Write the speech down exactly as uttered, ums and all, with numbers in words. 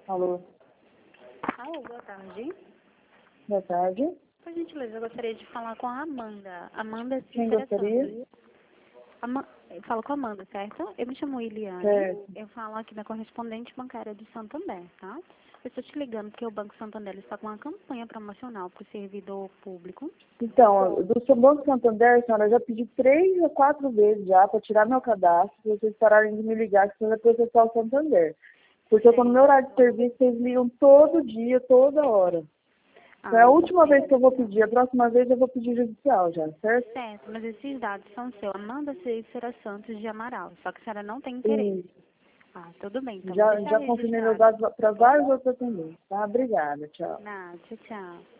Alô, Alô, boa tarde. boa tarde. Por gentileza, eu gostaria de falar com a Amanda. Amanda Quem Cícera gostaria? Santos. Ama... Eu falo com a Amanda, certo? Eu me chamo Iliane. Certo. Eu falo aqui da correspondente bancária do Santander, tá? Eu estou te ligando porque o Banco Santander está com uma campanha promocional para o servidor público. Então, do seu Banco Santander, senhora, eu já pedi três ou quatro vezes já para tirar meu cadastro, se vocês pararem de me ligar, que senão vai processar o Santander. Porque eu estou no meu horário de serviço, vocês ligam todo dia, toda hora. Então, é a Ah, última vez que eu vou pedir, a próxima vez eu vou pedir judicial já, certo? certo, mas esses dados são seus. Amanda Cícera Santos de Amaral. Só que a senhora não tem interesse. Sim, Ah, tudo bem, então vou já, deixar já confirmei meus registrado. dados para vários outros atendentes, tá? Obrigada, tchau. Nada, tchau, tchau.